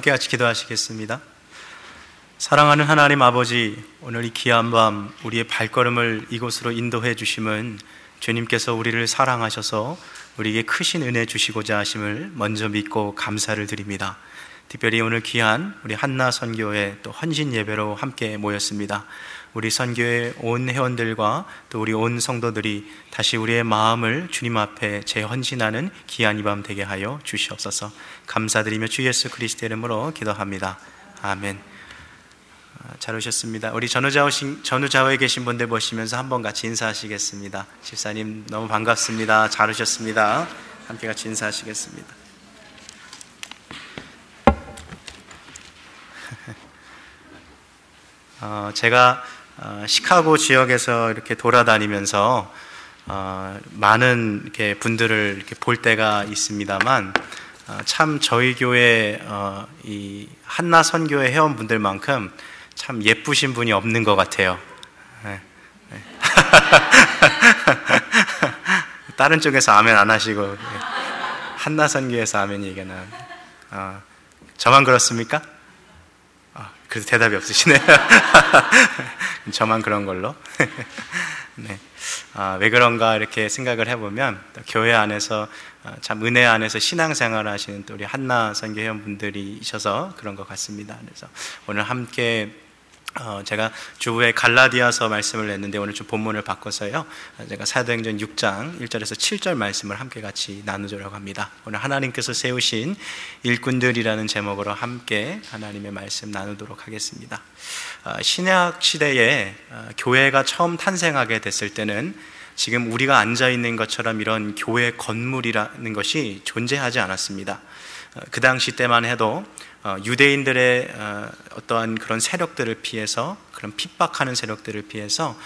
함께 같이 기도하시겠습니다. 사랑하는 하나님 아버지, 오늘 이 귀한 밤 우리의 발걸음을 이곳으로 인도해 주심은 주님께서 우리를 사랑하셔서 우리에게 크신 은혜 주시고자 하심을 먼저 믿고 감사를 드립니다. 특별히 오늘 귀한 우리 한나 선교회 또 헌신 예배로 함께 모였습니다. 우리 선교회 온 회원들과 또 우리 온 성도들이 다시 우리의 마음을 주님 앞에 재헌신하는 귀한 이 밤 되게 하여 주시옵소서. 감사드리며 주 예수 그리스도의 이름으로 기도합니다. 아멘. 잘 오셨습니다. 우리 전우자호에 계신 분들 보시면서 한번 같이 인사하시겠습니다. 집사님 너무 반갑습니다. 잘 오셨습니다. 함께 같이 인사하시겠습니다. 제가 시카고 지역에서 이렇게 돌아다니면서 많은 이렇게 분들을 이렇게 볼 때가 있습니다만 참 저희 교회 이 한나 선교회 회원분들만큼 참 예쁘신 분이 없는 것 같아요. 네. 네. 다른 쪽에서 아멘 안 하시고 한나 선교에서 아멘 얘기가 나. 저만 그렇습니까? 그래서 대답이 없으시네요. 저만 그런 걸로. 네. 왜 그런가 이렇게 생각을 해보면 또 교회 안에서 참 은혜 안에서 신앙생활을 하시는 또 우리 한나 선교 회원분들이셔서 그런 것 같습니다. 그래서 오늘 함께 제가 주부에 갈라디아서 말씀을 냈는데 오늘 좀 본문을 바꿔서요, 제가 사도행전 6장 1절에서 7절 말씀을 함께 같이 나누려고 합니다. 오늘 하나님께서 세우신 일꾼들이라는 제목으로 함께 하나님의 말씀 나누도록 하겠습니다. 신약 시대에 교회가 처음 탄생하게 됐을 때는 지금 우리가 앉아있는 것처럼 이런 교회 건물이라는 것이 존재하지 않았습니다. 그 당시 때만 해도 유대인들의 어떠한 그런 세력들을 피해서, 그런 핍박하는 세력들을 피해서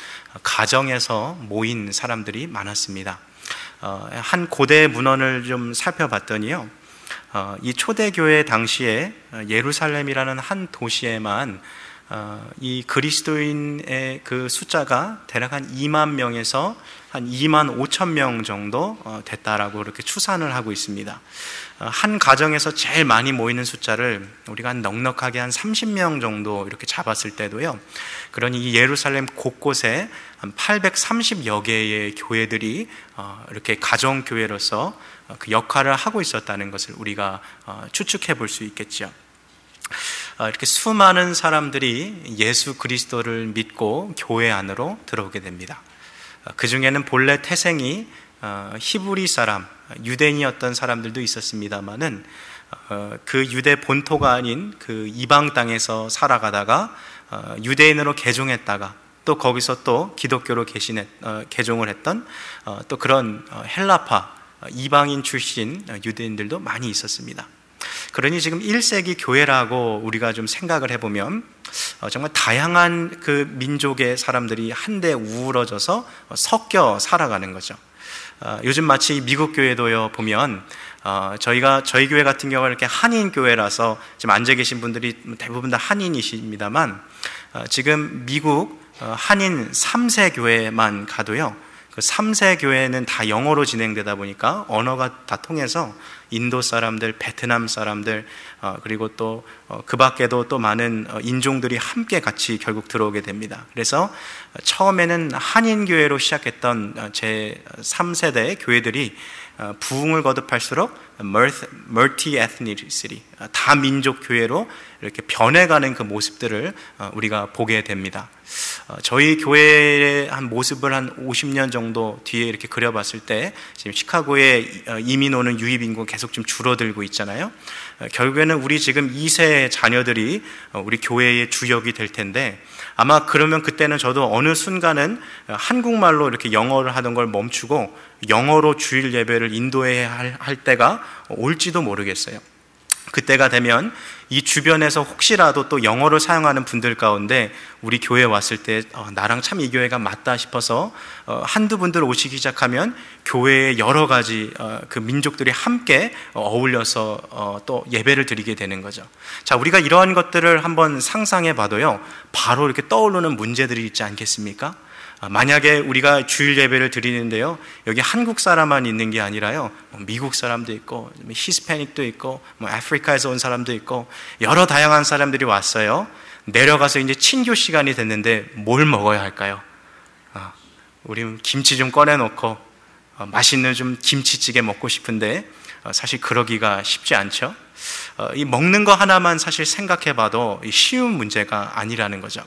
가정에서 모인 사람들이 많았습니다. 한 고대 문헌을 좀 살펴봤더니요, 이 초대교회 당시에 예루살렘이라는 한 도시에만 이 그리스도인의 그 숫자가 대략 한 2만 명에서 한 2만 5천 명 정도 됐다라고 이렇게 추산을 하고 있습니다. 한 가정에서 제일 많이 모이는 숫자를 우리가 한 넉넉하게 한 30명 정도 이렇게 잡았을 때도요, 그러니 이 예루살렘 곳곳에 한 830여 개의 교회들이 이렇게 가정교회로서 그 역할을 하고 있었다는 것을 우리가 추측해 볼 수 있겠죠. 이렇게 수많은 사람들이 예수 그리스도를 믿고 교회 안으로 들어오게 됩니다. 그 중에는 본래 태생이 히브리 사람, 유대인이었던 사람들도 있었습니다만은 그 유대 본토가 아닌 그 이방 땅에서 살아가다가 유대인으로 개종했다가 또 거기서 또 기독교로 개종을 했던 또 그런 헬라파 이방인 출신 유대인들도 많이 있었습니다. 그러니 지금 1세기 교회라고 우리가 좀 생각을 해보면 정말 다양한 그 민족의 사람들이 한데 우울어져서 섞여 살아가는 거죠. 요즘 마치 미국 교회도요 보면 저희 교회 같은 경우는 이렇게 한인 교회라서 지금 앉아 계신 분들이 대부분 다 한인이십니다만 지금 미국 한인 3세 교회만 가도요, 그 3세 교회는 다 영어로 진행되다 보니까 언어가 다 통해서 인도 사람들, 베트남 사람들, 그리고 또 그 밖에도 또 많은 인종들이 함께 같이 결국 들어오게 됩니다. 그래서 처음에는 한인교회로 시작했던 제 3세대 교회들이 부흥을 거듭할수록 멀티-에트니시티, 다민족 교회로 이렇게 변해가는 그 모습들을 우리가 보게 됩니다. 저희 교회의 한 모습을 한 50년 정도 뒤에 이렇게 그려봤을 때 지금 시카고에 이민 오는 유입 인구가 계속 좀 줄어들고 있잖아요. 결국에는 우리 지금 2세 자녀들이 우리 교회의 주역이 될 텐데, 아마 그러면 그때는 저도 어느 순간은 한국말로 이렇게 영어를 하던 걸 멈추고 영어로 주일 예배를 인도해야 할 때가 올지도 모르겠어요. 그때가 되면 이 주변에서 혹시라도 또 영어를 사용하는 분들 가운데 우리 교회에 왔을 때 나랑 참 이 교회가 맞다 싶어서 한두 분들 오시기 시작하면 교회의 여러 가지 그 민족들이 함께 어울려서 또 예배를 드리게 되는 거죠. 자, 우리가 이러한 것들을 한번 상상해 봐도요, 바로 이렇게 떠오르는 문제들이 있지 않겠습니까? 만약에 우리가 주일 예배를 드리는데요, 여기 한국 사람만 있는 게 아니라요, 미국 사람도 있고 히스패닉도 있고 아프리카에서 온 사람도 있고 여러 다양한 사람들이 왔어요. 내려가서 이제 친교 시간이 됐는데 뭘 먹어야 할까요? 우리 김치 좀 꺼내놓고 맛있는 좀 김치찌개 먹고 싶은데 사실 그러기가 쉽지 않죠. 이 먹는 거 하나만 사실 생각해봐도 쉬운 문제가 아니라는 거죠.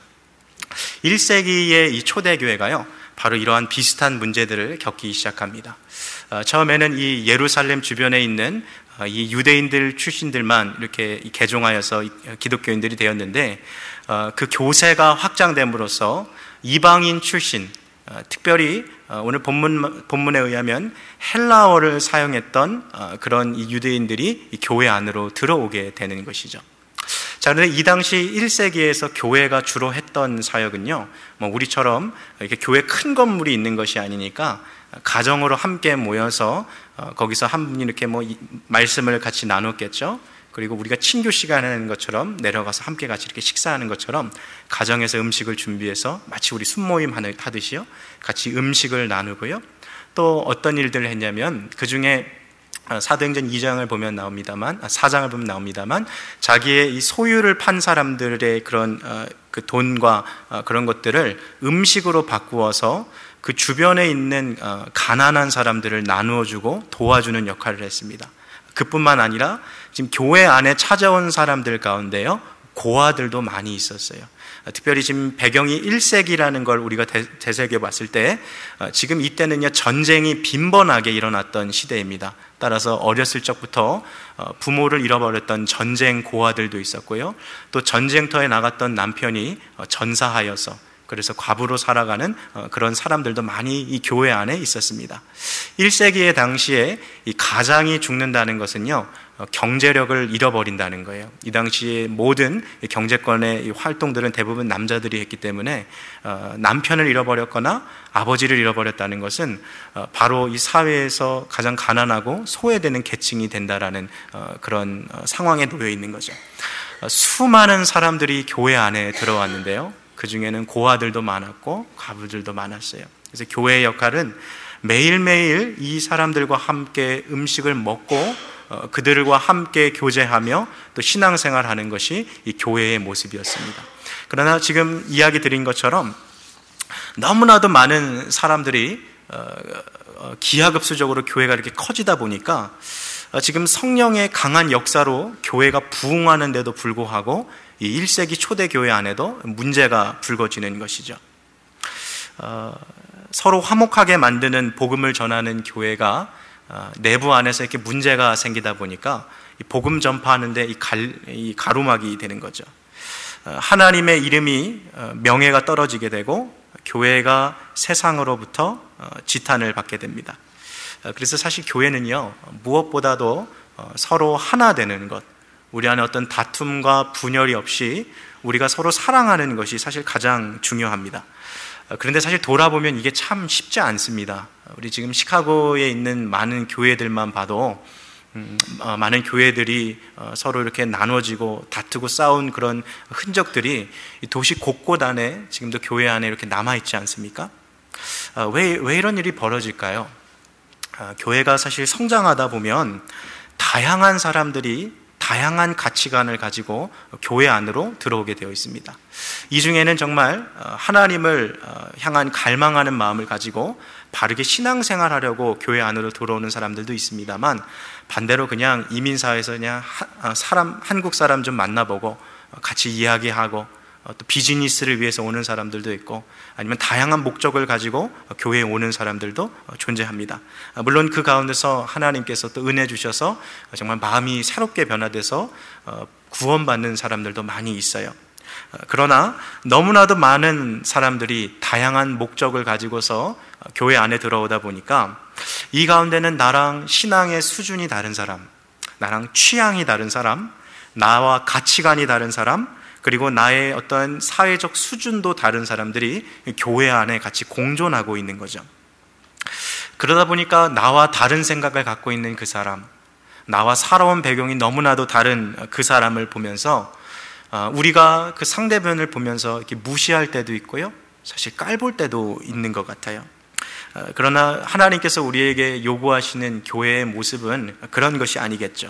1세기의 이 초대교회가요, 바로 이러한 비슷한 문제들을 겪기 시작합니다. 처음에는 이 예루살렘 주변에 있는 이 유대인들 출신들만 이렇게 개종하여서 기독교인들이 되었는데, 그 교세가 확장됨으로써 이방인 출신, 특별히 오늘 본문에 의하면 헬라어를 사용했던 그런 이 유대인들이 이 교회 안으로 들어오게 되는 것이죠. 자, 그런데 이 당시 1세기에서 교회가 주로 했던 사역은요, 우리처럼 이렇게 교회 큰 건물이 있는 것이 아니니까 가정으로 함께 모여서 거기서 한 분이 이렇게 말씀을 같이 나눴겠죠. 그리고 우리가 친교 시간 하는 것처럼 내려가서 함께 같이 이렇게 식사하는 것처럼 가정에서 음식을 준비해서 마치 우리 순모임 하듯이요, 같이 음식을 나누고요. 또 어떤 일들을 했냐면, 그 중에 사도행전 2장을 보면 나옵니다만, 4장을 보면 나옵니다만, 자기의 이 소유를 판 사람들의 그런 그 돈과 그런 것들을 음식으로 바꾸어서 그 주변에 있는 가난한 사람들을 나누어주고 도와주는 역할을 했습니다. 그뿐만 아니라 지금 교회 안에 찾아온 사람들 가운데요, 고아들도 많이 있었어요. 특별히 지금 배경이 1세기라는 걸 우리가 되새겨 봤을 때, 지금 이때는요, 전쟁이 빈번하게 일어났던 시대입니다. 따라서 어렸을 적부터 부모를 잃어버렸던 전쟁 고아들도 있었고요, 또 전쟁터에 나갔던 남편이 전사하여서 그래서 과부로 살아가는 그런 사람들도 많이 이 교회 안에 있었습니다. 1세기의 당시에 이 가장이 죽는다는 것은요, 경제력을 잃어버린다는 거예요. 이 당시에 모든 경제권의 활동들은 대부분 남자들이 했기 때문에 남편을 잃어버렸거나 아버지를 잃어버렸다는 것은 바로 이 사회에서 가장 가난하고 소외되는 계층이 된다라는 그런 상황에 놓여 있는 거죠. 수많은 사람들이 교회 안에 들어왔는데요, 그 중에는 고아들도 많았고 과부들도 많았어요. 그래서 교회의 역할은 매일매일 이 사람들과 함께 음식을 먹고 그들과 함께 교제하며 또 신앙생활하는 것이 이 교회의 모습이었습니다. 그러나 지금 이야기 드린 것처럼 너무나도 많은 사람들이 기하급수적으로 교회가 이렇게 커지다 보니까 지금 성령의 강한 역사로 교회가 부흥하는데도 불구하고 이 1세기 초대교회 안에도 문제가 불거지는 것이죠. 서로 화목하게 만드는 복음을 전하는 교회가 내부 안에서 이렇게 문제가 생기다 보니까 이 복음 전파하는데 이 가로막이 되는 거죠. 하나님의 이름이 명예가 떨어지게 되고 교회가 세상으로부터 지탄을 받게 됩니다. 그래서 사실 교회는요, 무엇보다도 서로 하나 되는 것, 우리 안에 어떤 다툼과 분열이 없이 우리가 서로 사랑하는 것이 사실 가장 중요합니다. 그런데 사실 돌아보면 이게 참 쉽지 않습니다. 우리 지금 시카고에 있는 많은 교회들만 봐도 많은 교회들이 서로 이렇게 나눠지고 다투고 싸운 그런 흔적들이 도시 곳곳 안에 지금도 교회 안에 이렇게 남아있지 않습니까? 왜 이런 일이 벌어질까요? 교회가 사실 성장하다 보면 다양한 사람들이 다양한 가치관을 가지고 교회 안으로 들어오게 되어 있습니다. 이 중에는 정말 하나님을 향한 갈망하는 마음을 가지고 바르게 신앙생활하려고 교회 안으로 들어오는 사람들도 있습니다만, 반대로 그냥 이민사회에서 그냥 한국 사람 좀 만나보고 같이 이야기하고 또 비즈니스를 위해서 오는 사람들도 있고, 아니면 다양한 목적을 가지고 교회에 오는 사람들도 존재합니다. 물론 그 가운데서 하나님께서 또 은혜 주셔서 정말 마음이 새롭게 변화돼서 구원받는 사람들도 많이 있어요. 그러나 너무나도 많은 사람들이 다양한 목적을 가지고서 교회 안에 들어오다 보니까 이 가운데는 나랑 신앙의 수준이 다른 사람, 나랑 취향이 다른 사람, 나와 가치관이 다른 사람, 그리고 나의 어떤 사회적 수준도 다른 사람들이 교회 안에 같이 공존하고 있는 거죠. 그러다 보니까 나와 다른 생각을 갖고 있는 그 사람, 나와 살아온 배경이 너무나도 다른 그 사람을 보면서 우리가 그 상대편을 보면서 이렇게 무시할 때도 있고요, 사실 깔볼 때도 있는 것 같아요. 그러나 하나님께서 우리에게 요구하시는 교회의 모습은 그런 것이 아니겠죠.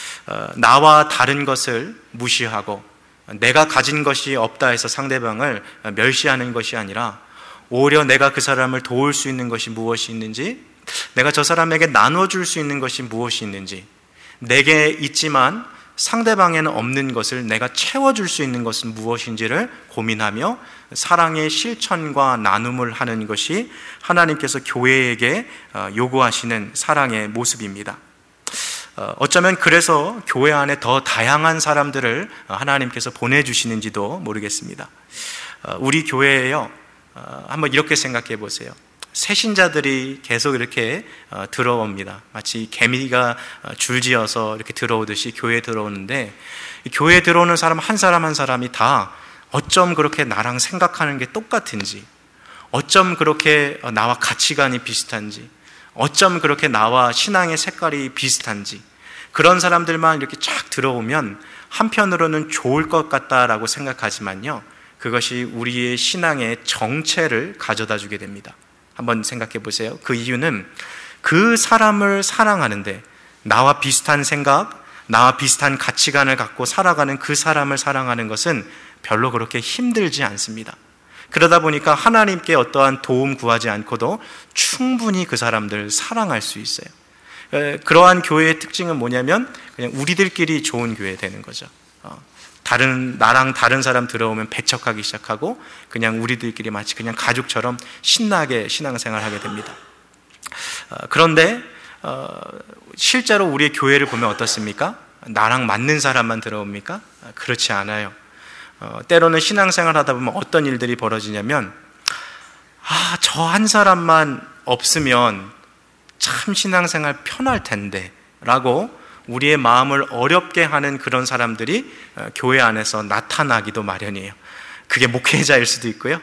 나와 다른 것을 무시하고 내가 가진 것이 없다 해서 상대방을 멸시하는 것이 아니라 오히려 내가 그 사람을 도울 수 있는 것이 무엇이 있는지, 내가 저 사람에게 나눠줄 수 있는 것이 무엇이 있는지, 내게 있지만 상대방에는 없는 것을 내가 채워줄 수 있는 것은 무엇인지를 고민하며 사랑의 실천과 나눔을 하는 것이 하나님께서 교회에게 요구하시는 사랑의 모습입니다. 어쩌면 그래서 교회 안에 더 다양한 사람들을 하나님께서 보내주시는지도 모르겠습니다. 우리 교회에요, 한번 이렇게 생각해 보세요. 새신자들이 계속 이렇게 들어옵니다. 마치 개미가 줄지어서 이렇게 들어오듯이 교회에 들어오는데, 교회에 들어오는 사람 한 사람이 다 어쩜 그렇게 나랑 생각하는 게 똑같은지, 어쩜 그렇게 나와 가치관이 비슷한지, 어쩜 그렇게 나와 신앙의 색깔이 비슷한지, 그런 사람들만 이렇게 쫙 들어오면 한편으로는 좋을 것 같다라고 생각하지만요, 그것이 우리의 신앙의 정체를 가져다 주게 됩니다. 한번 생각해 보세요. 그 이유는 그 사람을 사랑하는데, 나와 비슷한 생각, 나와 비슷한 가치관을 갖고 살아가는 그 사람을 사랑하는 것은 별로 그렇게 힘들지 않습니다. 그러다 보니까 하나님께 어떠한 도움 구하지 않고도 충분히 그 사람들을 사랑할 수 있어요. 그러한 교회의 특징은 뭐냐면 그냥 우리들끼리 좋은 교회 되는 거죠. 나랑 다른 사람 들어오면 배척하기 시작하고 그냥 우리들끼리 마치 그냥 가족처럼 신나게 신앙생활을 하게 됩니다. 그런데 실제로 우리의 교회를 보면 어떻습니까? 나랑 맞는 사람만 들어옵니까? 그렇지 않아요. 때로는 신앙생활 하다 보면 어떤 일들이 벌어지냐면, 저 한 사람만 없으면 참 신앙생활 편할 텐데 라고 우리의 마음을 어렵게 하는 그런 사람들이 교회 안에서 나타나기도 마련이에요. 그게 목회자일 수도 있고요,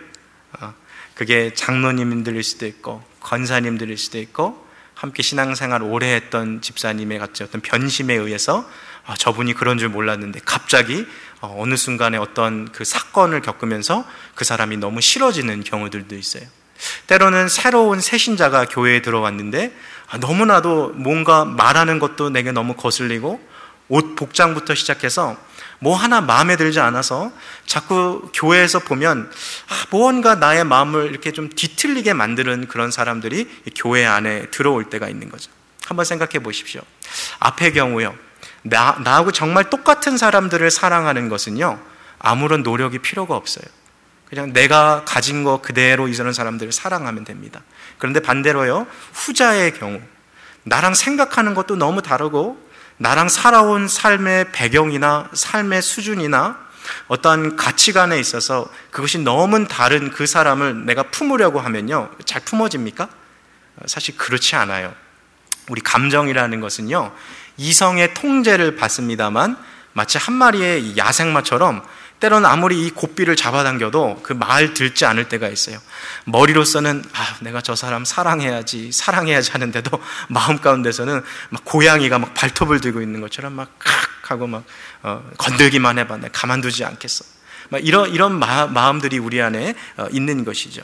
그게 장로님들일 수도 있고 권사님들일 수도 있고 함께 신앙생활 오래 했던 집사님의 같이 어떤 변심에 의해서 저분이 그런 줄 몰랐는데 갑자기 어느 순간에 어떤 그 사건을 겪으면서 그 사람이 너무 싫어지는 경우들도 있어요. 때로는 새로운 새신자가 교회에 들어왔는데 너무나도 뭔가 말하는 것도 내게 너무 거슬리고 옷 복장부터 시작해서 뭐 하나 마음에 들지 않아서 자꾸 교회에서 보면 무언가 나의 마음을 이렇게 좀 뒤틀리게 만드는 그런 사람들이 교회 안에 들어올 때가 있는 거죠. 한번 생각해 보십시오. 앞의 경우요, 나하고 정말 똑같은 사람들을 사랑하는 것은요, 아무런 노력이 필요가 없어요. 그냥 내가 가진 거 그대로 이런 사람들을 사랑하면 됩니다. 그런데 반대로요, 후자의 경우, 나랑 생각하는 것도 너무 다르고 나랑 살아온 삶의 배경이나 삶의 수준이나 어떤 가치관에 있어서 그것이 너무 다른 그 사람을 내가 품으려고 하면요, 잘 품어집니까? 사실 그렇지 않아요. 우리 감정이라는 것은요, 이성의 통제를 받습니다만 마치 한 마리의 야생마처럼 때로는 아무리 이 고삐를 잡아당겨도 그 말 듣지 않을 때가 있어요. 머리로서는 내가 저 사람 사랑해야지 하는데도 마음 가운데서는 막 고양이가 막 발톱을 들고 있는 것처럼 막 하고 막 건들기만 해봐, 내가 가만두지 않겠어. 막 이런 마음들이 우리 안에 있는 것이죠.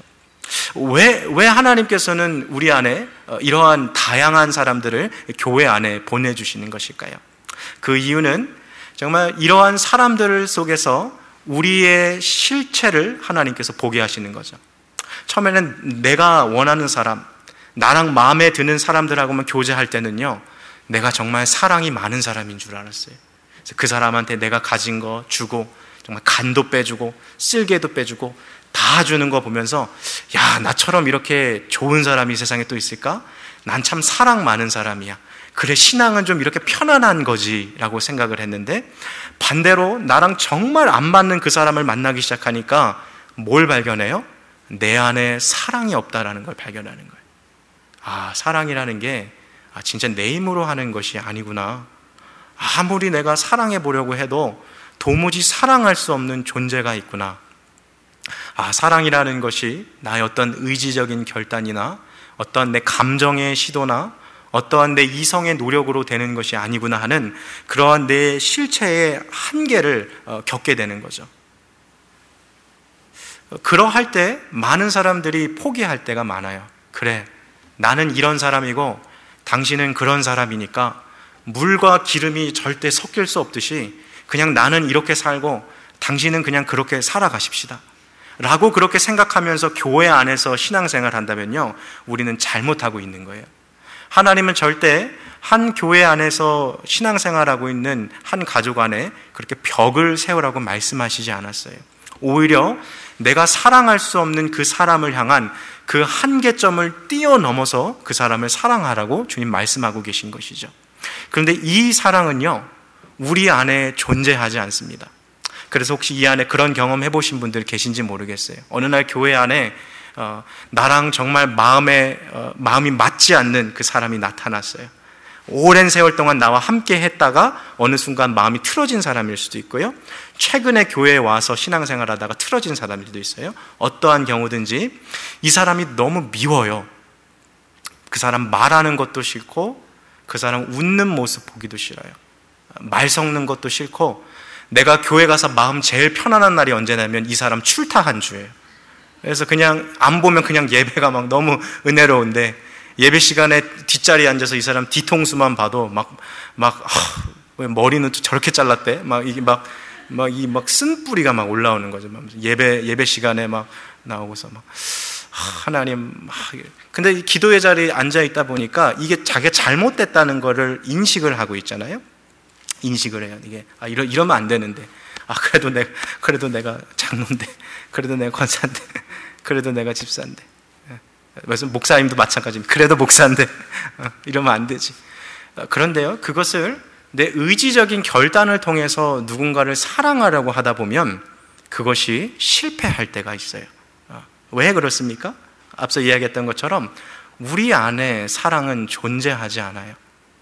왜 하나님께서는 우리 안에 이러한 다양한 사람들을 교회 안에 보내주시는 것일까요? 그 이유는 정말 이러한 사람들 속에서 우리의 실체를 하나님께서 보게 하시는 거죠. 처음에는 내가 원하는 사람, 나랑 마음에 드는 사람들하고만 교제할 때는요, 내가 정말 사랑이 많은 사람인 줄 알았어요. 그래서 그 사람한테 내가 가진 거 주고 정말 간도 빼주고 쓸개도 빼주고 다 주는 거 보면서 나처럼 이렇게 좋은 사람이 세상에 또 있을까? 난 참 사랑 많은 사람이야. 그래, 신앙은 좀 이렇게 편안한 거지 라고 생각을 했는데, 반대로 나랑 정말 안 맞는 그 사람을 만나기 시작하니까 뭘 발견해요? 내 안에 사랑이 없다라는 걸 발견하는 거예요. 사랑이라는 게 진짜 내 힘으로 하는 것이 아니구나. 아무리 내가 사랑해 보려고 해도 도무지 사랑할 수 없는 존재가 있구나. 사랑이라는 것이 나의 어떤 의지적인 결단이나 어떤 내 감정의 시도나 어떠한 내 이성의 노력으로 되는 것이 아니구나 하는 그러한 내 실체의 한계를 겪게 되는 거죠. 그러할 때 많은 사람들이 포기할 때가 많아요. 그래, 나는 이런 사람이고 당신은 그런 사람이니까 물과 기름이 절대 섞일 수 없듯이 그냥 나는 이렇게 살고 당신은 그냥 그렇게 살아가십시다 라고 그렇게 생각하면서 교회 안에서 신앙생활 한다면요, 우리는 잘못하고 있는 거예요. 하나님은 절대 한 교회 안에서 신앙생활하고 있는 한 가족 안에 그렇게 벽을 세우라고 말씀하시지 않았어요. 오히려 내가 사랑할 수 없는 그 사람을 향한 그 한계점을 뛰어넘어서 그 사람을 사랑하라고 주님 말씀하고 계신 것이죠. 그런데 이 사랑은요, 우리 안에 존재하지 않습니다. 그래서 혹시 이 안에 그런 경험 해보신 분들 계신지 모르겠어요. 어느 날 교회 안에 나랑 정말 마음이 맞지 않는 그 사람이 나타났어요. 오랜 세월 동안 나와 함께 했다가 어느 순간 마음이 틀어진 사람일 수도 있고요, 최근에 교회에 와서 신앙생활 하다가 틀어진 사람들도 있어요. 어떠한 경우든지 이 사람이 너무 미워요. 그 사람 말하는 것도 싫고 그 사람 웃는 모습 보기도 싫어요. 말 섞는 것도 싫고, 내가 교회 가서 마음 제일 편안한 날이 언제냐면 이 사람 출타한 주예요. 그래서 그냥 안 보면 그냥 예배가 막 너무 은혜로운데, 예배 시간에 뒷자리에 앉아서 이 사람 뒤통수만 봐도 왜 머리는 또 저렇게 잘랐대? 이 쓴뿌리가 막 올라오는 거죠. 예배 시간에 막 나오고서 하나님 근데 이 기도의 자리에 앉아 있다 보니까 이게 자기가 잘못됐다는 거를 인식을 하고 있잖아요. 인식을 해요. 이게 이러면 안 되는데, 그래도 내가 장로인데, 그래도 내가 권사인데, 그래도 내가 집사인데, 그래서 목사님도 마찬가지입니다. 그래도 목사인데 이러면 안 되지. 그런데요, 그것을 내 의지적인 결단을 통해서 누군가를 사랑하려고 하다 보면 그것이 실패할 때가 있어요. 왜 그렇습니까? 앞서 이야기했던 것처럼 우리 안에 사랑은 존재하지 않아요.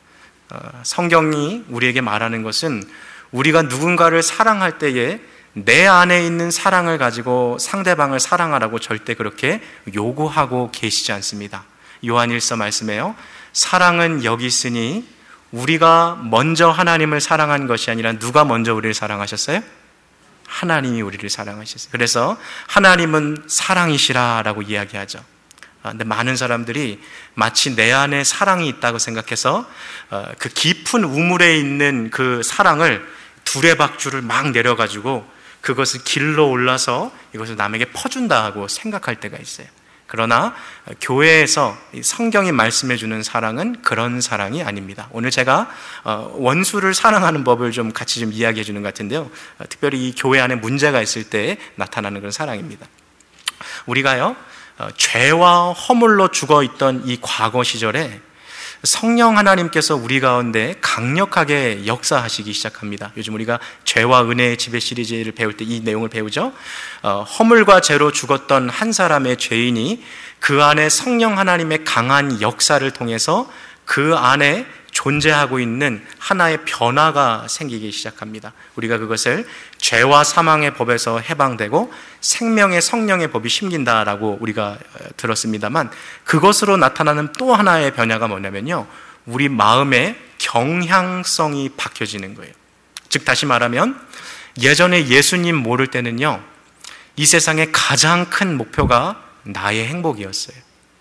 성경이 우리에게 말하는 것은 우리가 누군가를 사랑할 때에 내 안에 있는 사랑을 가지고 상대방을 사랑하라고 절대 그렇게 요구하고 계시지 않습니다. 요한일서 말씀에요, 사랑은 여기 있으니 우리가 먼저 하나님을 사랑한 것이 아니라 누가 먼저 우리를 사랑하셨어요? 하나님이 우리를 사랑하셨어요. 그래서 하나님은 사랑이시라라고 이야기하죠. 근데 많은 사람들이 마치 내 안에 사랑이 있다고 생각해서 그 깊은 우물에 있는 그 사랑을 두레박줄을 막 내려가지고 그것을 길러 올라서 이것을 남에게 퍼준다 하고 생각할 때가 있어요. 그러나 교회에서 성경이 말씀해주는 사랑은 그런 사랑이 아닙니다. 오늘 제가 원수를 사랑하는 법을 좀 같이 좀 이야기해 주는 것 같은데요, 특별히 이 교회 안에 문제가 있을 때 나타나는 그런 사랑입니다. 우리가요, 죄와 허물로 죽어있던 이 과거 시절에 성령 하나님께서 우리 가운데 강력하게 역사하시기 시작합니다. 요즘 우리가 죄와 은혜의 지배 시리즈를 배울 때 이 내용을 배우죠. 허물과 죄로 죽었던 한 사람의 죄인이 그 안에 성령 하나님의 강한 역사를 통해서 그 안에 존재하고 있는 하나의 변화가 생기기 시작합니다. 우리가 그것을 죄와 사망의 법에서 해방되고 생명의 성령의 법이 심긴다라고 우리가 들었습니다만, 그것으로 나타나는 또 하나의 변화가 뭐냐면요, 우리 마음의 경향성이 바뀌어지는 거예요. 즉 다시 말하면 예전에 예수님 모를 때는요, 이 세상의 가장 큰 목표가 나의 행복이었어요.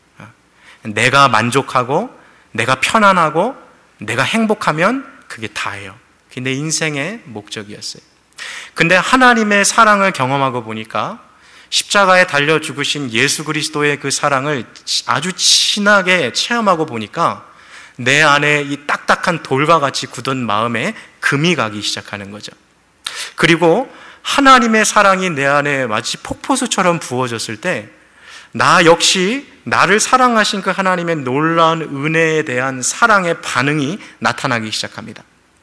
내가 만족하고 내가 편안하고 내가 행복하면 그게 다예요. 그게 내 인생의 목적이었어요. 근데 하나님의 사랑을 경험하고 보니까, 십자가에 달려 죽으신 예수 그리스도의 그 사랑을 아주 진하게 체험하고 보니까 내 안에 이 딱딱한 돌과 같이 굳은 마음에 금이 가기 시작하는 거죠. 그리고 하나님의 사랑이 내 안에 마치 폭포수처럼 부어졌을 때 나 역시 나를 사랑하신 그 하나님의 놀라운 은혜에 대한 사랑의 반응이 나타나기 시작합니다.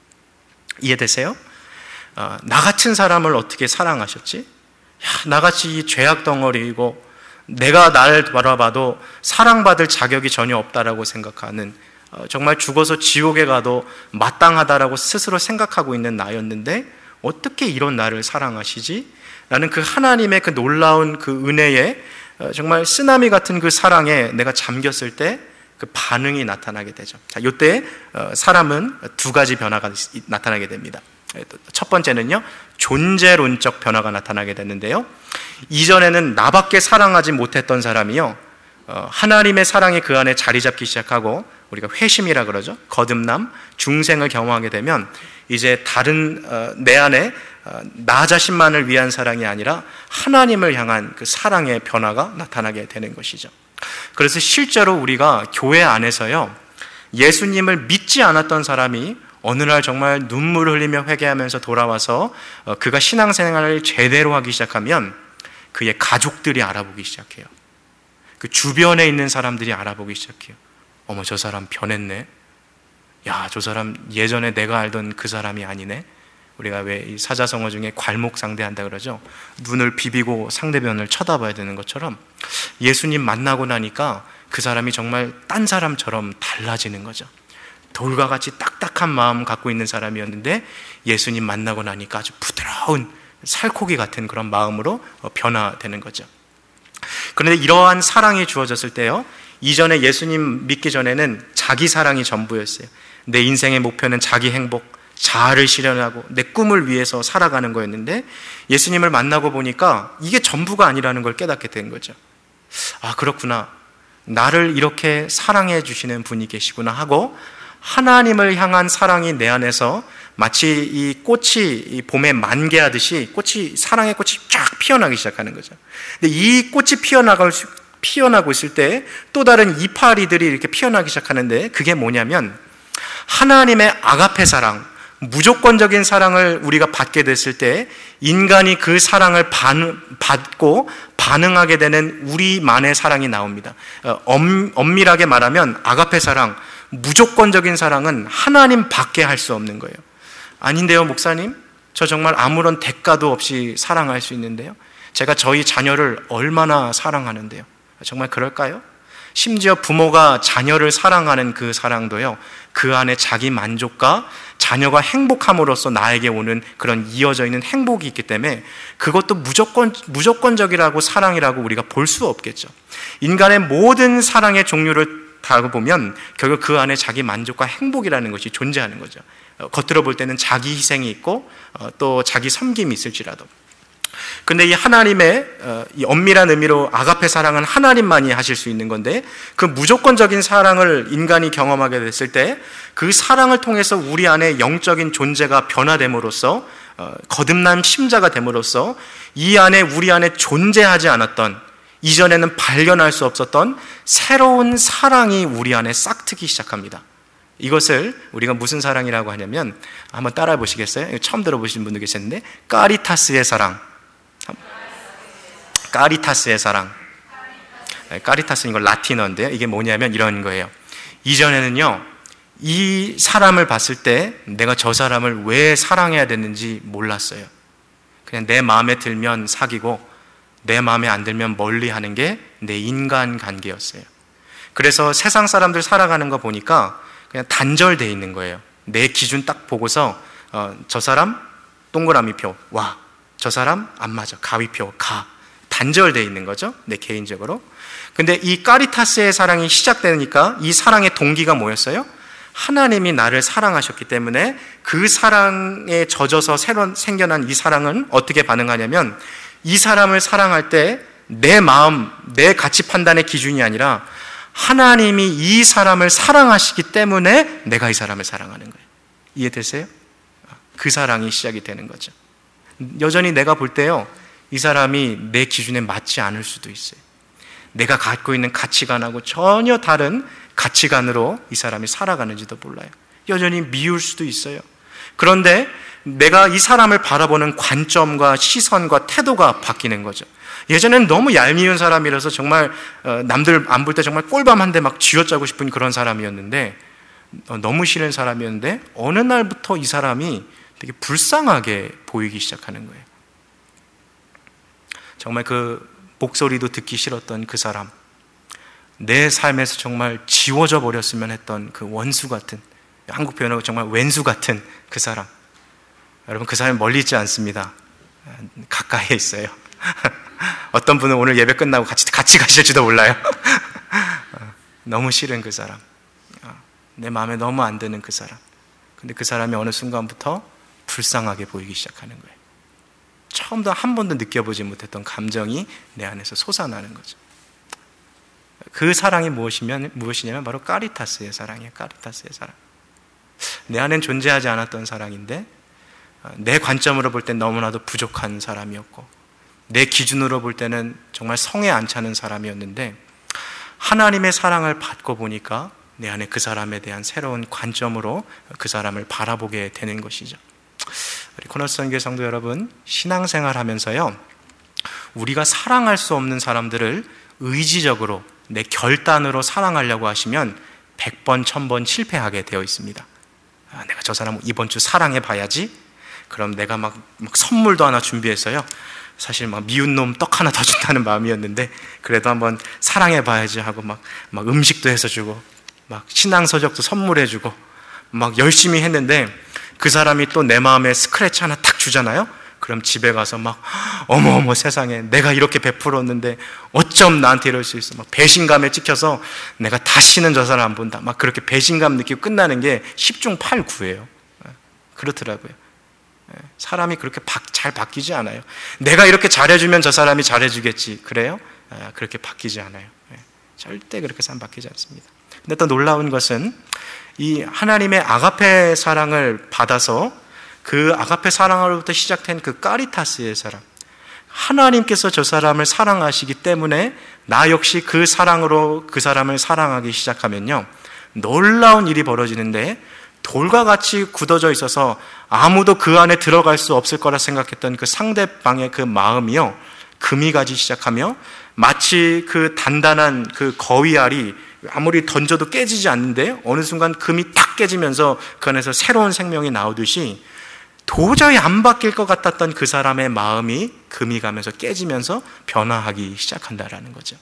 이해되세요? 나 같은 사람을 어떻게 사랑하셨지? 나같이 죄악 덩어리이고 내가 나를 바라봐도 사랑받을 자격이 전혀 없다라고 생각하는, 정말 죽어서 지옥에 가도 마땅하다라고 스스로 생각하고 있는 나였는데 어떻게 이런 나를 사랑하시지? 라는 그 하나님의 그 놀라운 그 은혜에, 정말 쓰나미 같은 그 사랑에 내가 잠겼을 때 그 반응이 나타나게 되죠. 자, 이때 사람은 두 가지 변화가 나타나게 됩니다. 첫 번째는요, 존재론적 변화가 나타나게 됐는데요. 이전에는 나밖에 사랑하지 못했던 사람이요, 하나님의 사랑이 그 안에 자리 잡기 시작하고, 우리가 회심이라 그러죠. 거듭남, 중생을 경험하게 되면 이제 다른 내 안에 나 자신만을 위한 사랑이 아니라 하나님을 향한 그 사랑의 변화가 나타나게 되는 것이죠. 그래서 실제로 우리가 교회 안에서요, 예수님을 믿지 않았던 사람이 어느 날 정말 눈물을 흘리며 회개하면서 돌아와서 그가 신앙생활을 제대로 하기 시작하면 그의 가족들이 알아보기 시작해요. 그 주변에 있는 사람들이 알아보기 시작해요. 어머, 저 사람 변했네. 야, 저 사람 예전에 내가 알던 그 사람이 아니네. 우리가 왜 이 사자성어 중에 괄목상대한다 그러죠. 눈을 비비고 상대편을 쳐다봐야 되는 것처럼 예수님 만나고 나니까 그 사람이 정말 딴 사람처럼 달라지는 거죠. 돌과 같이 딱딱한 마음 갖고 있는 사람이었는데 예수님 만나고 나니까 아주 부드러운 살코기 같은 그런 마음으로 변화되는 거죠. 그런데 이러한 사랑이 주어졌을 때요, 이전에 예수님 믿기 전에는 자기 사랑이 전부였어요. 내 인생의 목표는 자기 행복, 자아를 실현하고 내 꿈을 위해서 살아가는 거였는데 예수님을 만나고 보니까 이게 전부가 아니라는 걸 깨닫게 된 거죠. 아, 그렇구나. 나를 이렇게 사랑해 주시는 분이 계시구나 하고, 하나님을 향한 사랑이 내 안에서 마치 이 꽃이 이 봄에 만개하듯이 사랑의 꽃이 쫙 피어나기 시작하는 거죠. 근데 이 꽃이 피어나고 있을 때 또 다른 이파리들이 이렇게 피어나기 시작하는데, 그게 뭐냐면 하나님의 아가페 사랑, 무조건적인 사랑을 우리가 받게 됐을 때 인간이 그 사랑을 받고 반응하게 되는 우리만의 사랑이 나옵니다. 엄밀하게 말하면 아가페 사랑, 무조건적인 사랑은 하나님 밖에 할 수 없는 거예요. 아닌데요, 목사님? 저 정말 아무런 대가도 없이 사랑할 수 있는데요. 제가 저희 자녀를 얼마나 사랑하는데요. 정말 그럴까요? 심지어 부모가 자녀를 사랑하는 그 사랑도요, 그 안에 자기 만족과 자녀가 행복함으로써 나에게 오는 그런 이어져 있는 행복이 있기 때문에 그것도 무조건적이라고 사랑이라고 우리가 볼 수 없겠죠. 인간의 모든 사랑의 종류를 다 보면 결국 그 안에 자기 만족과 행복이라는 것이 존재하는 거죠. 겉으로 볼 때는 자기 희생이 있고 또 자기 섬김이 있을지라도. 근데 이 하나님의 이 엄밀한 의미로 아가페 사랑은 하나님만이 하실 수 있는 건데, 그 무조건적인 사랑을 인간이 경험하게 됐을 때 그 사랑을 통해서 우리 안에 영적인 존재가 변화됨으로써 거듭난 심자가 됨으로써 이 안에 우리 안에 존재하지 않았던, 이전에는 발견할 수 없었던 새로운 사랑이 우리 안에 싹트기 시작합니다. 이것을 우리가 무슨 사랑이라고 하냐면, 한번 따라해 보시겠어요? 처음 들어보신 분도 계셨는데, 까리타스의 사랑. 까리타스의 사랑. 까리타스는 이거 라틴어인데요, 이게 뭐냐면 이런 거예요. 이전에는요, 이 사람을 봤을 때 내가 저 사람을 왜 사랑해야 되는지 몰랐어요. 그냥 내 마음에 들면 사귀고 내 마음에 안 들면 멀리 하는 게 내 인간 관계였어요. 그래서 세상 사람들 살아가는 거 보니까 그냥 단절되어 있는 거예요. 내 기준 딱 보고서 저 사람 동그라미표 와, 저 사람 안 맞아 가위표 가, 단절되어 있는 거죠, 내 개인적으로. 근데 이 까리타스의 사랑이 시작되니까 이 사랑의 동기가 뭐였어요? 하나님이 나를 사랑하셨기 때문에 그 사랑에 젖어서 새로 생겨난 이 사랑은 어떻게 반응하냐면, 이 사람을 사랑할 때 내 마음, 내 가치 판단의 기준이 아니라 하나님이 이 사람을 사랑하시기 때문에 내가 이 사람을 사랑하는 거예요. 이해되세요? 그 사랑이 시작이 되는 거죠. 여전히 내가 볼 때요, 이 사람이 내 기준에 맞지 않을 수도 있어요. 내가 갖고 있는 가치관하고 전혀 다른 가치관으로 이 사람이 살아가는지도 몰라요. 여전히 미울 수도 있어요. 그런데 내가 이 사람을 바라보는 관점과 시선과 태도가 바뀌는 거죠. 예전에는 너무 얄미운 사람이라서 정말 남들 안 볼 때 정말 꼴밤 한 대 막 쥐어짜고 싶은 그런 사람이었는데, 너무 싫은 사람이었는데 어느 날부터 이 사람이 되게 불쌍하게 보이기 시작하는 거예요. 정말 그 목소리도 듣기 싫었던 그 사람, 내 삶에서 정말 지워져 버렸으면 했던 그 원수 같은, 한국 표현으로 정말 왼수 같은 그 사람, 여러분 그 사람이 멀리 있지 않습니다. 가까이에 있어요. 어떤 분은 오늘 예배 끝나고 같이 가실지도 몰라요. 너무 싫은 그 사람, 내 마음에 너무 안 드는 그 사람. 근데 그 사람이 어느 순간부터 불쌍하게 보이기 시작하는 거예요. 처음도 한 번도 느껴보지 못했던 감정이 내 안에서 솟아나는 거죠. 그 사랑이 무엇이냐면 바로 카리타스의 사랑이에요. 카리타스의 사랑. 내 안엔 존재하지 않았던 사랑인데 내 관점으로 볼 땐 너무나도 부족한 사람이었고 내 기준으로 볼 때는 정말 성에 안 차는 사람이었는데 하나님의 사랑을 받고 보니까 내 안에 그 사람에 대한 새로운 관점으로 그 사람을 바라보게 되는 것이죠. 우리 코너스 선교회 성도 여러분, 신앙생활 하면서요, 우리가 사랑할 수 없는 사람들을 의지적으로 내 결단으로 사랑하려고 하시면 100번, 1000번 실패하게 되어 있습니다. 내가 저 사람 이번 주 사랑해 봐야지. 그럼 내가 막 선물도 하나 준비했어요. 사실 막 미운 놈 떡 하나 더 준다는 마음이었는데 그래도 한번 사랑해 봐야지 하고 막 음식도 해서 주고 막 신앙서적도 선물해 주고 막 열심히 했는데 그 사람이 또 내 마음에 스크래치 하나 탁 주잖아요. 그럼 집에 가서 막 어머 세상에 내가 이렇게 베풀었는데 어쩜 나한테 이럴 수 있어. 막 배신감에 찍혀서 내가 다시는 저 사람 안 본다. 막 그렇게 배신감 느끼고 끝나는 게 10중 8구예요. 그렇더라고요. 사람이 그렇게 잘 바뀌지 않아요. 내가 이렇게 잘해주면 저 사람이 잘해주겠지. 그래요? 그렇게 바뀌지 않아요. 절대 그렇게 사람 바뀌지 않습니다. 근데 또 놀라운 것은 이 하나님의 아가페 사랑을 받아서 그 아가페 사랑으로부터 시작된 그 카리타스의 사랑, 하나님께서 저 사람을 사랑하시기 때문에 나 역시 그 사랑으로 그 사람을 사랑하기 시작하면요, 놀라운 일이 벌어지는데 돌과 같이 굳어져 있어서 아무도 그 안에 들어갈 수 없을 거라 생각했던 그 상대방의 그 마음이요, 금이 가지 시작하며 마치 그 단단한 그 거위알이 아무리 던져도 깨지지 않는데 어느 순간 금이 탁 깨지면서 그 안에서 새로운 생명이 나오듯이 도저히 안 바뀔 것 같았던 그 사람의 마음이 금이 가면서 깨지면서 변화하기 시작한다라는 거죠.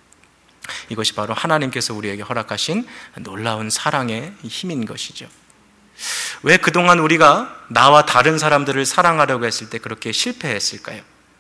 이것이 바로 하나님께서 우리에게 허락하신 놀라운 사랑의 힘인 것이죠. 왜 그동안 우리가 나와 다른 사람들을 사랑하려고 했을 때 그렇게 실패했을까요?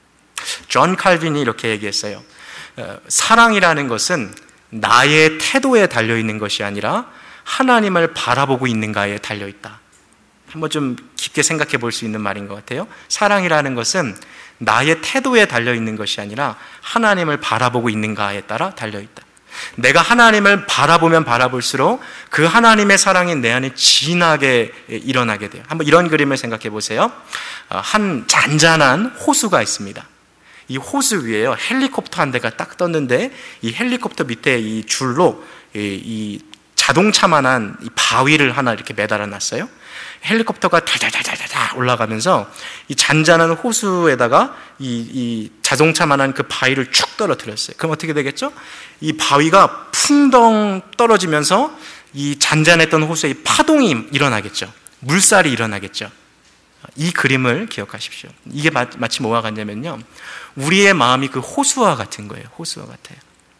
존 칼빈이 이렇게 얘기했어요. 사랑이라는 것은 나의 태도에 달려있는 것이 아니라 하나님을 바라보고 있는가에 달려있다. 한번 좀 깊게 생각해 볼 수 있는 말인 것 같아요. 사랑이라는 것은 나의 태도에 달려있는 것이 아니라 하나님을 바라보고 있는가에 따라 달려있다. 내가 하나님을 바라보면 바라볼수록 그 하나님의 사랑이 내 안에 진하게 일어나게 돼요. 한번 이런 그림을 생각해 보세요. 한 잔잔한 호수가 있습니다. 이 호수 위에요, 헬리콥터 한 대가 딱 떴는데 이 헬리콥터 밑에 이 줄로 이 자동차만한 이 바위를 하나 이렇게 매달아 놨어요. 헬리콥터가 달달달달달 올라가면서 이 잔잔한 호수에다가 이 자동차만한 그 바위를 축 떨어뜨렸어요. 그럼 어떻게 되겠죠? 이 바위가 풍덩 떨어지면서 이 잔잔했던 호수에 파동이 일어나겠죠. 물살이 일어나겠죠. 이 그림을 기억하십시오. 이게 마치 뭐와 같냐면요, 우리의 마음이 그 호수와 같은 거예요. 호수와 같아요.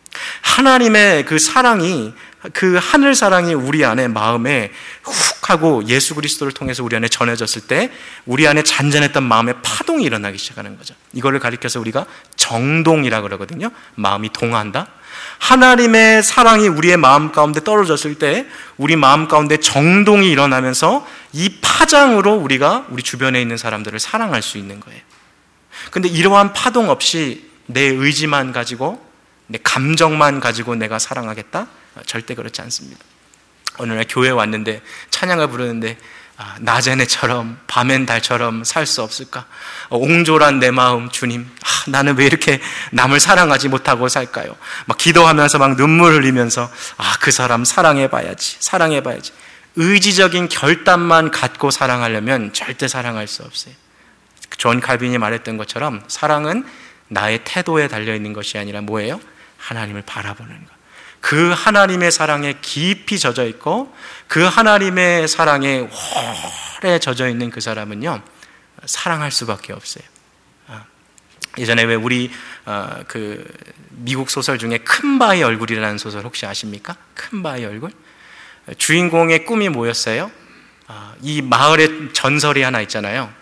하나님의 그 사랑이, 그 하늘 사랑이 우리 안에 마음에 훅 하고 예수 그리스도를 통해서 우리 안에 전해졌을 때 우리 안에 잔잔했던 마음의 파동이 일어나기 시작하는 거죠. 이거를 가리켜서 우리가 정동이라고 그러거든요. 마음이 동한다. 하나님의 사랑이 우리의 마음 가운데 떨어졌을 때 우리 마음 가운데 정동이 일어나면서 이 파장으로 우리가 우리 주변에 있는 사람들을 사랑할 수 있는 거예요. 근데 이러한 파동 없이 내 의지만 가지고 내 감정만 가지고 내가 사랑하겠다? 절대 그렇지 않습니다. 어느 날 교회에 왔는데 찬양을 부르는데 낮엔 해처럼 밤엔 달처럼 살 수 없을까? 옹졸한 내 마음, 주님, 나는 왜 이렇게 남을 사랑하지 못하고 살까요? 막 기도하면서 막 눈물 흘리면서 그 사람 사랑해봐야지. 의지적인 결단만 갖고 사랑하려면 절대 사랑할 수 없어요. 존 칼빈이 말했던 것처럼 사랑은 나의 태도에 달려있는 것이 아니라 뭐예요? 하나님을 바라보는 것. 그 하나님의 사랑에 깊이 젖어 있고 그 하나님의 사랑에 오래 젖어 있는 그 사람은요, 사랑할 수밖에 없어요. 예전에 왜 우리 그 미국 소설 중에 큰 바의 얼굴이라는 소설 혹시 아십니까? 큰 바의 얼굴? 주인공의 꿈이 뭐였어요? 이 마을에 전설이 하나 있잖아요.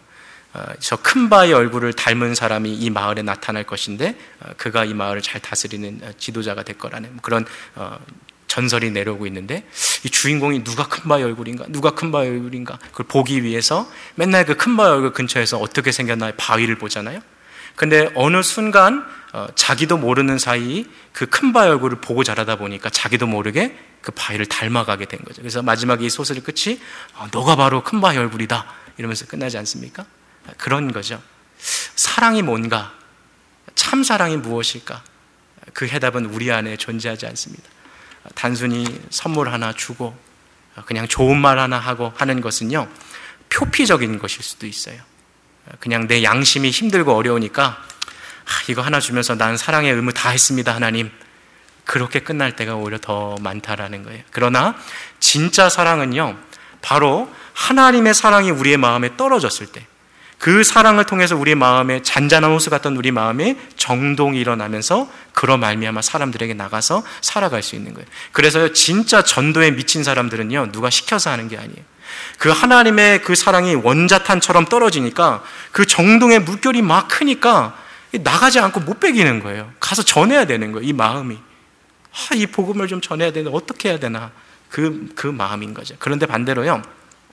저 큰 바의 얼굴을 닮은 사람이 이 마을에 나타날 것인데 그가 이 마을을 잘 다스리는 지도자가 될 거라는 그런 전설이 내려오고 있는데, 이 주인공이 누가 큰 바위 얼굴인가, 누가 큰 바위 얼굴인가, 그걸 보기 위해서 맨날 그 큰 바위 얼굴 근처에서 어떻게 생겼나 바위를 보잖아요. 근데 어느 순간 자기도 모르는 사이 그 큰 바위 얼굴을 보고 자라다 보니까 자기도 모르게 그 바위를 닮아가게 된 거죠. 그래서 마지막에 이 소설의 끝이 너가 바로 큰 바위 얼굴이다 이러면서 끝나지 않습니까? 그런 거죠. 사랑이 뭔가, 참 사랑이 무엇일까? 그 해답은 우리 안에 존재하지 않습니다. 단순히 선물 하나 주고 그냥 좋은 말 하나 하고 하는 것은요, 표피적인 것일 수도 있어요. 그냥 내 양심이 힘들고 어려우니까 이거 하나 주면서 난 사랑의 의무 다 했습니다 하나님, 그렇게 끝날 때가 오히려 더 많다라는 거예요. 그러나 진짜 사랑은요, 바로 하나님의 사랑이 우리의 마음에 떨어졌을 때, 그 사랑을 통해서 우리의 마음에 잔잔한 호수 같던 우리 마음에 정동이 일어나면서 그로 말미암아 사람들에게 나가서 살아갈 수 있는 거예요. 그래서 진짜 전도에 미친 사람들은요, 누가 시켜서 하는 게 아니에요. 그 하나님의 그 사랑이 원자탄처럼 떨어지니까 그 정동의 물결이 막 크니까 나가지 않고 못 베기는 거예요. 가서 전해야 되는 거예요. 이 마음이 이 복음을 좀 전해야 되는데 어떻게 해야 되나, 그 마음인 거죠. 그런데 반대로요,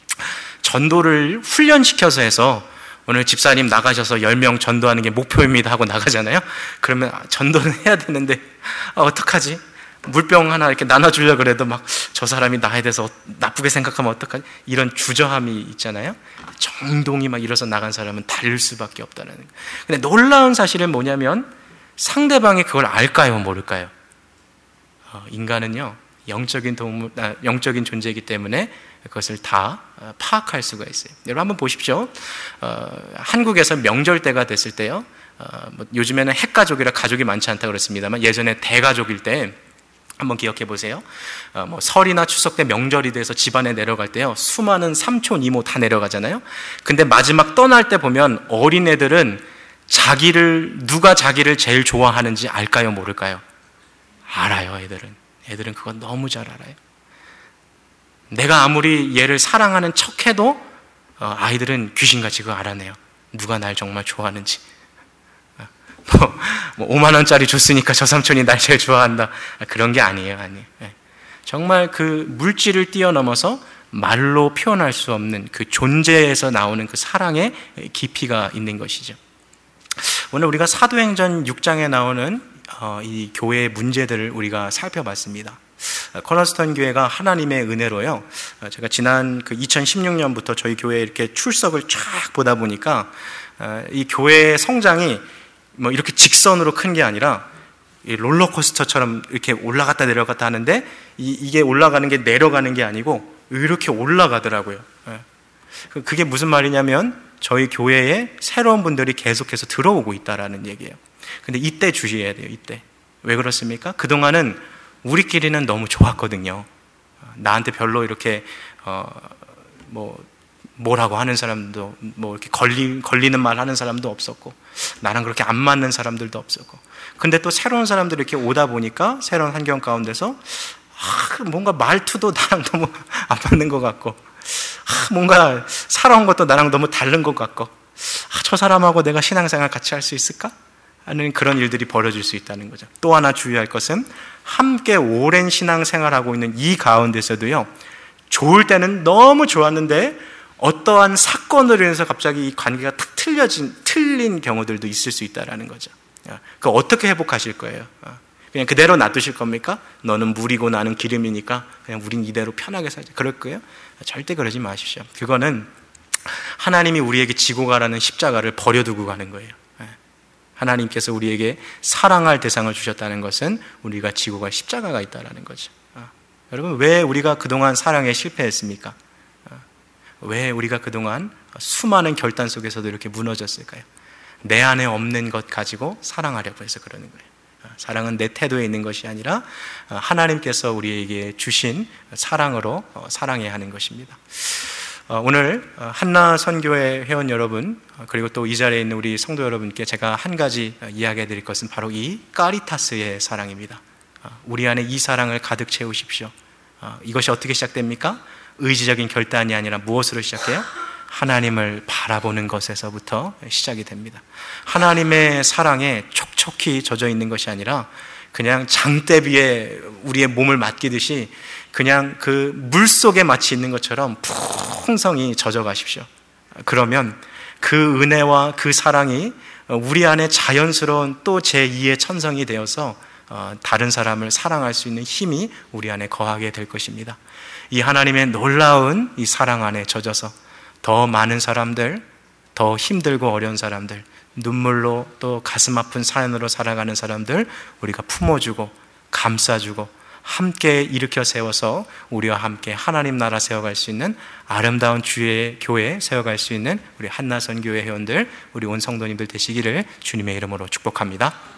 전도를 훈련시켜서 해서 오늘 집사님 나가셔서 10명 전도하는 게 목표입니다 하고 나가잖아요. 그러면 전도는 해야 되는데 어떡하지? 물병 하나 이렇게 나눠주려고 그래도 막 저 사람이 나에 대해서 나쁘게 생각하면 어떡하지? 이런 주저함이 있잖아요. 정동이 막 일어서 나간 사람은 달릴 수밖에 없다는 거예요. 근데 놀라운 사실은 뭐냐면 상대방이 그걸 알까요, 모를까요? 인간은요, 영적인 존재이기 때문에 그것을 다 파악할 수가 있어요. 여러분 한번 보십시오. 한국에서 명절 때가 됐을 때요, 요즘에는 핵가족이라 가족이 많지 않다고 그랬습니다만 예전에 대가족일 때 한번 기억해 보세요. 설이나 추석 때 명절이 돼서 집안에 내려갈 때요, 수많은 삼촌, 이모 다 내려가잖아요. 근데 마지막 떠날 때 보면 어린애들은 누가 자기를 제일 좋아하는지 알까요, 모를까요? 알아요. 애들은 그거 너무 잘 알아요. 내가 아무리 얘를 사랑하는 척해도 아이들은 귀신같이 그거 알아내요. 누가 날 정말 좋아하는지. 5만 원짜리 줬으니까 저 삼촌이 날 제일 좋아한다, 그런 게 아니에요. 정말 그 물질을 뛰어넘어서 말로 표현할 수 없는 그 존재에서 나오는 그 사랑의 깊이가 있는 것이죠. 오늘 우리가 사도행전 6장에 나오는 이 교회의 문제들을 우리가 살펴봤습니다. 코너스턴 교회가 하나님의 은혜로요, 제가 지난 그 2016년부터 저희 교회에 이렇게 출석을 쫙 보다 보니까 이 교회의 성장이 뭐 이렇게 직선으로 큰 게 아니라 롤러코스터처럼 이렇게 올라갔다 내려갔다 하는데 이게 올라가는 게 내려가는 게 아니고 이렇게 올라가더라고요. 그게 무슨 말이냐면 저희 교회에 새로운 분들이 계속해서 들어오고 있다라는 얘기예요. 근데 이때 주의해야 돼요. 이때. 왜 그렇습니까? 그동안은 우리끼리는 너무 좋았거든요. 나한테 별로 이렇게 뭐라고 하는 사람도, 뭐 이렇게 걸리는 말 하는 사람도 없었고, 나랑 그렇게 안 맞는 사람들도 없었고. 근데 또 새로운 사람들이 이렇게 오다 보니까 새로운 환경 가운데서 뭔가 말투도 나랑 너무 안 맞는 것 같고, 뭔가 살아온 것도 나랑 너무 다른 것 같고, 저 사람하고 내가 신앙생활 같이 할 수 있을까? 하는 그런 일들이 벌어질 수 있다는 거죠. 또 하나 주의할 것은 함께 오랜 신앙생활하고 있는 이 가운데서도요, 좋을 때는 너무 좋았는데 어떠한 사건으로 인해서 갑자기 이 관계가 탁 틀린 경우들도 있을 수 있다는 거죠. 그 어떻게 회복하실 거예요? 그냥 그대로 놔두실 겁니까? 너는 물이고 나는 기름이니까 그냥 우린 이대로 편하게 살자, 그럴 거예요? 절대 그러지 마십시오. 그거는 하나님이 우리에게 지고 가라는 십자가를 버려두고 가는 거예요. 하나님께서 우리에게 사랑할 대상을 주셨다는 것은 우리가 지고 갈 십자가가 있다는 거죠. 여러분, 왜 우리가 그동안 사랑에 실패했습니까? 왜 우리가 그동안 수많은 결단 속에서도 이렇게 무너졌을까요? 내 안에 없는 것 가지고 사랑하려고 해서 그러는 거예요. 사랑은 내 태도에 있는 것이 아니라 하나님께서 우리에게 주신 사랑으로 사랑해야 하는 것입니다. 오늘 한나 선교회 회원 여러분, 그리고 또 이 자리에 있는 우리 성도 여러분께 제가 한 가지 이야기해 드릴 것은 바로 이 까리타스의 사랑입니다. 우리 안에 이 사랑을 가득 채우십시오. 이것이 어떻게 시작됩니까? 의지적인 결단이 아니라 무엇으로 시작해요? 하나님을 바라보는 것에서부터 시작이 됩니다. 하나님의 사랑에 촉촉히 젖어 있는 것이 아니라 그냥 장대비에 우리의 몸을 맡기듯이 그냥 그 물속에 마치 있는 것처럼 풍성히 젖어 가십시오. 그러면 그 은혜와 그 사랑이 우리 안에 자연스러운 또 제2의 천성이 되어서 다른 사람을 사랑할 수 있는 힘이 우리 안에 거하게 될 것입니다. 이 하나님의 놀라운 이 사랑 안에 젖어서 더 많은 사람들, 더 힘들고 어려운 사람들, 눈물로 또 가슴 아픈 사연으로 살아가는 사람들 우리가 품어주고 감싸주고 함께 일으켜 세워서 우리와 함께 하나님 나라 세워갈 수 있는 아름다운 주의 교회 세워갈 수 있는 우리 한나선 교회 회원들, 우리 온 성도님들 되시기를 주님의 이름으로 축복합니다.